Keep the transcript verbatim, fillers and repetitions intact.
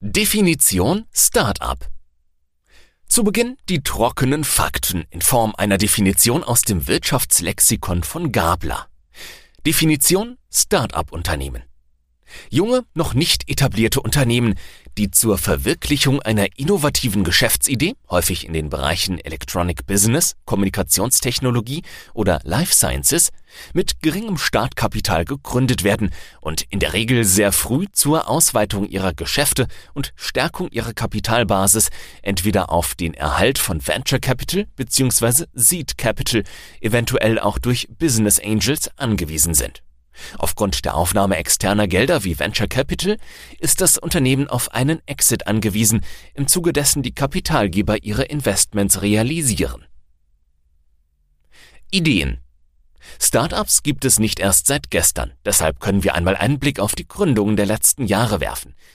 Definition Startup. Zu Beginn die trockenen Fakten in Form einer Definition aus dem Wirtschaftslexikon von Gabler. Definition Startup-Unternehmen. Junge, noch nicht etablierte Unternehmen, die zur Verwirklichung einer innovativen Geschäftsidee, häufig in den Bereichen Electronic Business, Kommunikationstechnologie oder Life Sciences, mit geringem Startkapital gegründet werden und in der Regel sehr früh zur Ausweitung ihrer Geschäfte und Stärkung ihrer Kapitalbasis entweder auf den Erhalt von Venture Capital bzw. Seed Capital, eventuell auch durch Business Angels angewiesen sind. Aufgrund der Aufnahme externer Gelder wie Venture Capital ist das Unternehmen auf einen Exit angewiesen, im Zuge dessen die Kapitalgeber ihre Investments realisieren. Ideen. Startups gibt es nicht erst seit gestern, deshalb können wir einmal einen Blick auf die Gründungen der letzten Jahre werfen.